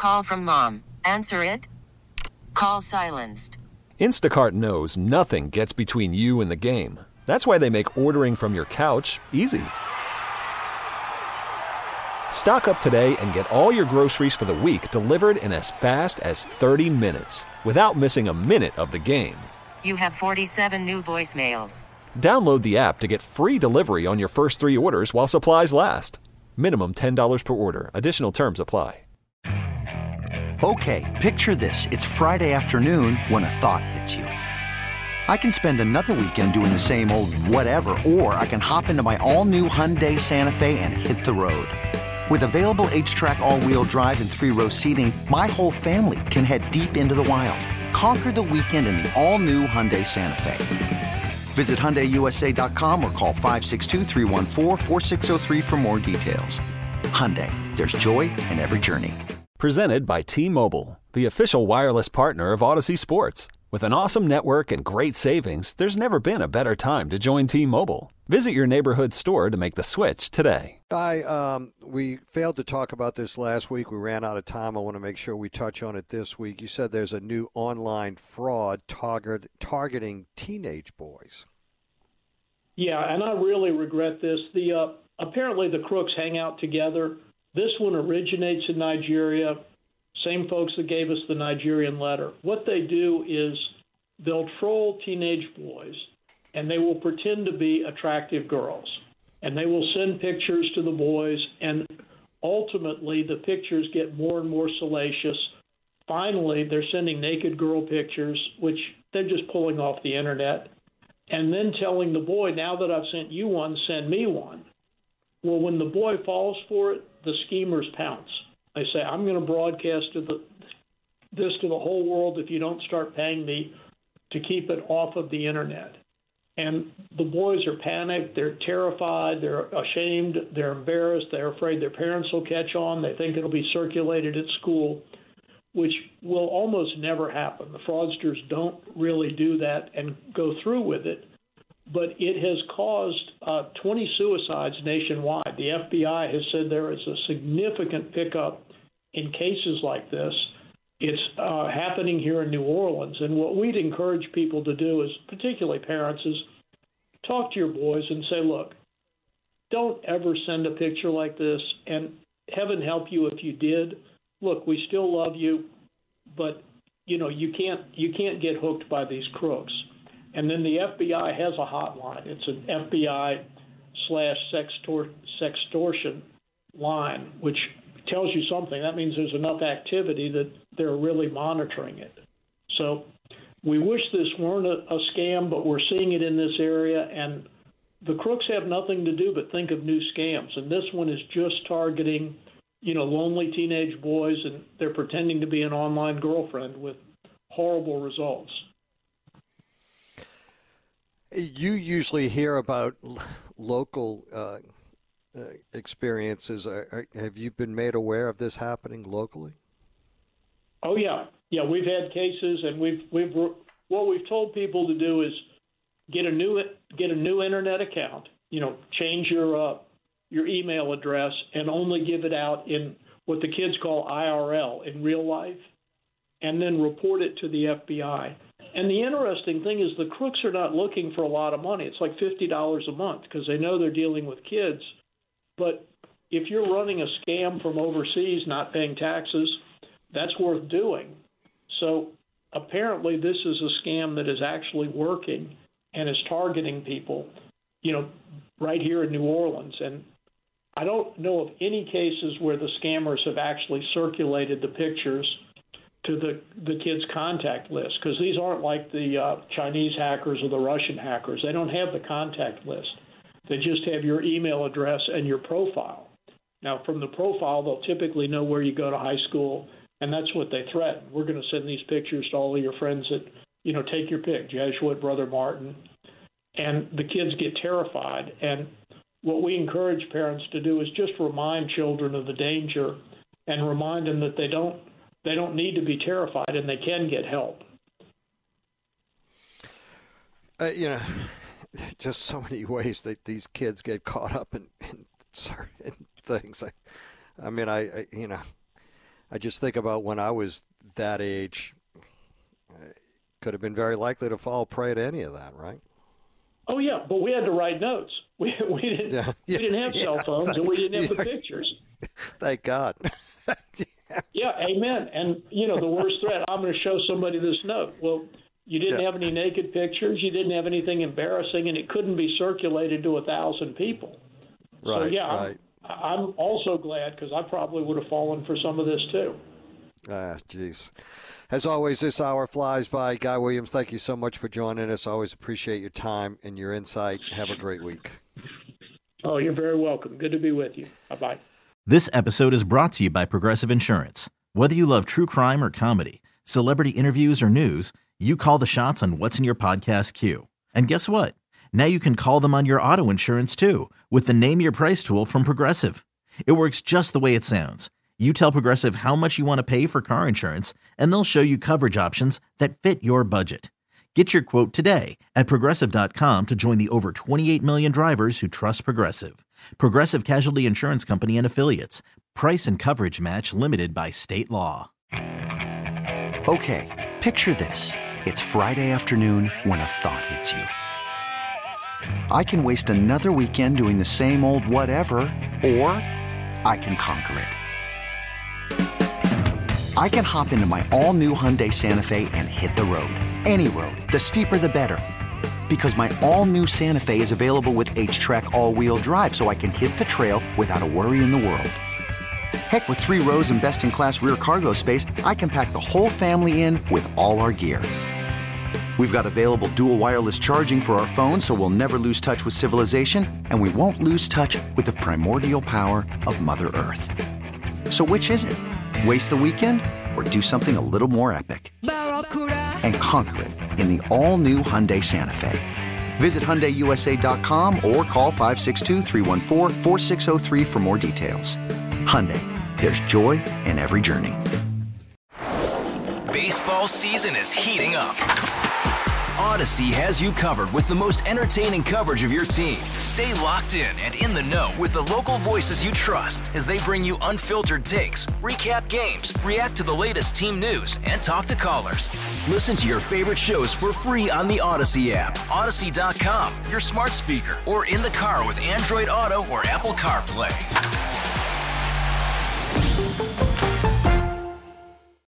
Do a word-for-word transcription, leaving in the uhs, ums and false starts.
Call from mom. Answer it. Call silenced. Instacart knows nothing gets between you and the game. That's why they make ordering from your couch easy. Stock up today and get all your groceries for the week delivered in as fast as thirty minutes without missing a minute of the game. You have forty-seven new voicemails. Download the app to get free delivery on your first three orders while supplies last. Minimum ten dollars per order. Additional terms apply. Okay, picture this. It's Friday afternoon when a thought hits you. I can spend another weekend doing the same old whatever, or I can hop into my all-new Hyundai Santa Fe and hit the road. With available H-Track all-wheel drive and three-row seating, my whole family can head deep into the wild. Conquer the weekend in the all-new Hyundai Santa Fe. Visit Hyundai U S A dot com or call five six two, three one four, four six zero three for more details. Hyundai, there's joy in every journey. Presented by T-Mobile, the official wireless partner of Odyssey Sports. With an awesome network and great savings, there's never been a better time to join T-Mobile. Visit your neighborhood store to make the switch today. I, um, we failed to talk about this last week. We ran out of time. I want to make sure we touch on it this week. You said there's a new online fraud target, targeting teenage boys. Yeah, and I really regret this. The uh, apparently the crooks hang out together. This one originates in Nigeria. Same folks that gave us the Nigerian letter. What they do is they'll troll teenage boys, and they will pretend to be attractive girls. And they will send pictures to the boys, and ultimately the pictures get more and more salacious. Finally, they're sending naked girl pictures, which they're just pulling off the internet, and then telling the boy, now that I've sent you one, send me one. Well, when the boy falls for it, the schemers pounce. They say, I'm going to broadcast to the, this to the whole world if you don't start paying me to keep it off of the internet. And the boys are panicked. They're terrified. They're ashamed. They're embarrassed. They're afraid their parents will catch on. They think it'll be circulated at school, which will almost never happen. The fraudsters don't really do that and go through with it. But it has caused uh, twenty suicides nationwide. The F B I has said there is a significant pickup in cases like this. It's uh, happening here in New Orleans. And what we'd encourage people to do, is particularly parents, is talk to your boys and say, look, don't ever send a picture like this. And heaven help you if you did. Look, we still love you, but you know you can't you can't get hooked by these crooks. And then the F B I has a hotline. It's an F B I slash sextortion line, which tells you something. That means there's enough activity that they're really monitoring it. So we wish this weren't a, a scam, but we're seeing it in this area. And the crooks have nothing to do but think of new scams. And this one is just targeting, you know, lonely teenage boys, and they're pretending to be an online girlfriend with horrible results. You usually hear about l- local uh, uh, experiences. Are, are, have you been made aware of this happening locally? Oh yeah, yeah. We've had cases, and we've we've what we've told people to do is get a new get a new internet account. You know, change your uh, your email address and only give it out in what the kids call I R L, in real life, and then report it to the F B I. And the interesting thing is the crooks are not looking for a lot of money. It's like fifty dollars a month because they know they're dealing with kids. But if you're running a scam from overseas, not paying taxes, that's worth doing. So apparently this is a scam that is actually working and is targeting people, you know, right here in New Orleans. And I don't know of any cases where the scammers have actually circulated the pictures to the, the kids' contact list, because these aren't like the uh, Chinese hackers or the Russian hackers. They don't have the contact list. They just have your email address and your profile. Now, from the profile, they'll typically know where you go to high school, and that's what they threaten. We're going to send these pictures to all of your friends that, you know, take your pick, Jesuit, Brother Martin. And the kids get terrified. And what we encourage parents to do is just remind children of the danger and remind them that they don't They don't need to be terrified, and they can get help. Uh, you know, just so many ways that these kids get caught up in, in certain things. I, I mean, I, I, you know, I just think about when I was that age, I could have been very likely to fall prey to any of that, right? Oh yeah, but we had to write notes. We we didn't Yeah, yeah, we didn't have yeah, cell phones exactly. and we didn't have the Yeah. pictures. Thank God. Yeah, amen. And you know, the worst threat, I'm going to show somebody this note. Well, you didn't Yeah. have any naked pictures, you didn't have anything embarrassing, and it couldn't be circulated to a thousand people. Right, so yeah, right. I'm, I'm also glad because I probably would have fallen for some of this too. Ah, jeez. As always, this hour flies by. Guy Williams, thank you so much for joining us. Always appreciate your time and your insight. Have a great week. Oh, you're very welcome. Good to be with you. Bye-bye. This episode is brought to you by Progressive Insurance. Whether you love true crime or comedy, celebrity interviews or news, you call the shots on what's in your podcast queue. And guess what? Now you can call them on your auto insurance too with the Name Your Price tool from Progressive. It works just the way it sounds. You tell Progressive how much you want to pay for car insurance, and they'll show you coverage options that fit your budget. Get your quote today at Progressive dot com to join the over twenty-eight million drivers who trust Progressive. Progressive Casualty Insurance Company and Affiliates. Price and coverage match limited by state law. Okay, picture this. It's Friday afternoon when a thought hits you. I can waste another weekend doing the same old whatever, or I can conquer it. I can hop into my all-new Hyundai Santa Fe and hit the road. Any road. The steeper, the better. Because my all-new Santa Fe is available with H-Track all-wheel drive, so I can hit the trail without a worry in the world. Heck, with three rows and best-in-class rear cargo space, I can pack the whole family in with all our gear. We've got available dual wireless charging for our phones, so we'll never lose touch with civilization, and we won't lose touch with the primordial power of Mother Earth. So which is it? Waste the weekend or do something a little more epic? And conquer it in the all-new Hyundai Santa Fe. Visit Hyundai U S A dot com or call five six two, three one four, four six zero three for more details. Hyundai, there's joy in every journey. Baseball season is heating up. Odyssey has you covered with the most entertaining coverage of your team. Stay locked in and in the know with the local voices you trust as they bring you unfiltered takes, recap games, react to the latest team news, and talk to callers. Listen to your favorite shows for free on the Odyssey app, Odyssey dot com, your smart speaker, or in the car with Android Auto or Apple CarPlay.